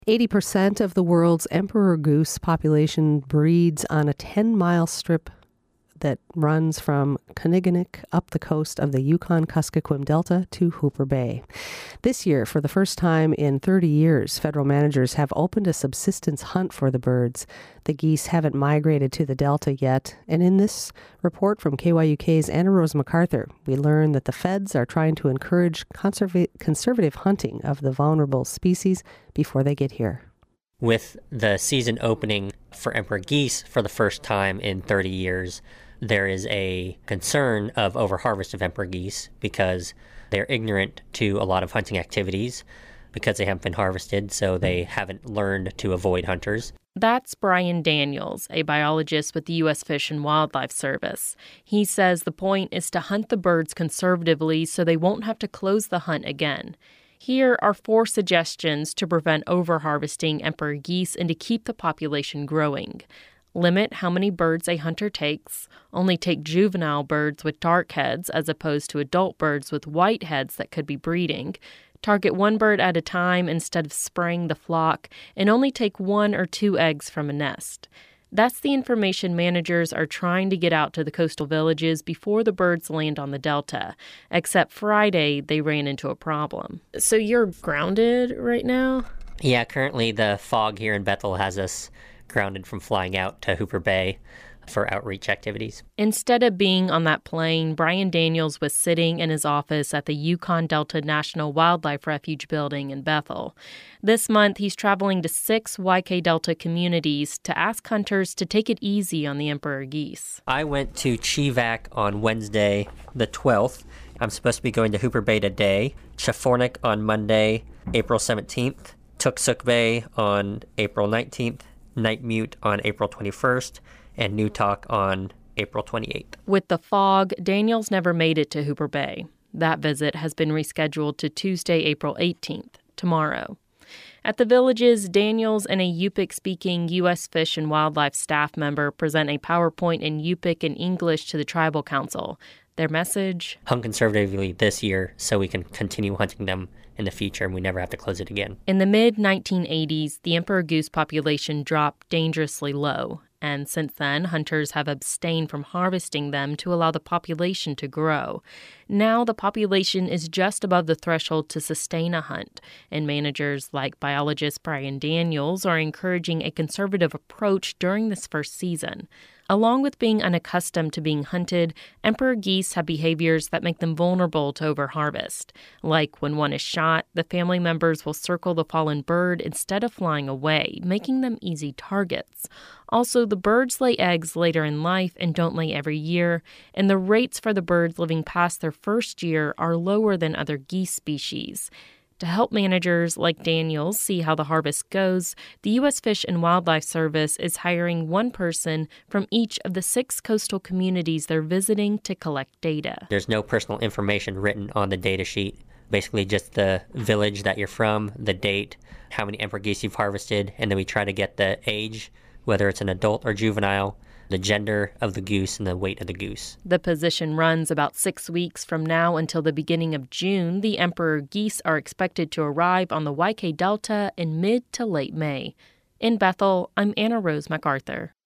80% of the world's emperor goose population breeds on a 10-mile strip that runs from Kuniganik up the coast of the Yukon-Kuskokwim Delta to Hooper Bay. This year, for the first time in 30 years, federal managers have opened a subsistence hunt for the birds. The geese haven't migrated to the Delta yet, and in this report from KYUK's Anna Rose MacArthur, we learn that the feds are trying to encourage conservative hunting of the vulnerable species before they get here. With the season opening for emperor geese for the first time in 30 years, there is a concern of overharvest of emperor geese because they're ignorant to a lot of hunting activities because they haven't been harvested, so they haven't learned to avoid hunters. That's Brian Daniels, a biologist with the U.S. Fish and Wildlife Service. He says the point is to hunt the birds conservatively so they won't have to close the hunt again. Here are 4 suggestions to prevent overharvesting emperor geese and to keep the population growing. Limit how many birds a hunter takes. Only take juvenile birds with dark heads as opposed to adult birds with white heads that could be breeding. Target one bird at a time instead of spraying the flock, and only take 1 or 2 eggs from a nest. That's the information managers are trying to get out to the coastal villages before the birds land on the Delta. Except Friday, they ran into a problem. So you're grounded right now? Yeah, currently the fog here in Bethel has us grounded from flying out to Hooper Bay for outreach activities. Instead of being on that plane, Brian Daniels was sitting in his office at the Yukon Delta National Wildlife Refuge building in Bethel. This month, he's traveling to 6 YK Delta communities to ask hunters to take it easy on the emperor geese. I went to Chivak on Wednesday, the 12th. I'm supposed to be going to Hooper Bay today, Chafornik on Monday, April 17th, Tuksuk Bay on April 19th, Nightmute on April 21st, and Newtok on April 28th. With the fog, Daniels never made it to Hooper Bay. That visit has been rescheduled to Tuesday, April 18th, tomorrow. At the villages, Daniels and a Yupik-speaking U.S. Fish and Wildlife staff member present a PowerPoint in Yupik and English to the Tribal Council. Their message? Hunt conservatively this year so we can continue hunting them in the future and we never have to close it again. In the mid-1980s, the emperor goose population dropped dangerously low, and since then, hunters have abstained from harvesting them to allow the population to grow. Now, the population is just above the threshold to sustain a hunt, and managers like biologist Brian Daniels are encouraging a conservative approach during this first season. Along with being unaccustomed to being hunted, emperor geese have behaviors that make them vulnerable to overharvest. Like when one is shot, the family members will circle the fallen bird instead of flying away, making them easy targets. Also, the birds lay eggs later in life and don't lay every year, and the rates for the birds living past their first year are lower than other geese species. To help managers like Daniels see how the harvest goes, the U.S. Fish and Wildlife Service is hiring one person from each of the 6 coastal communities they're visiting to collect data. There's no personal information written on the data sheet. Basically just the village that you're from, the date, how many emperor geese you've harvested, and then we try to get the age, whether it's an adult or juvenile, the gender of the goose, and the weight of the goose. The position runs about 6 weeks from now until the beginning of June. The emperor geese are expected to arrive on the YK Delta in mid to late May. In Bethel, I'm Anna Rose MacArthur.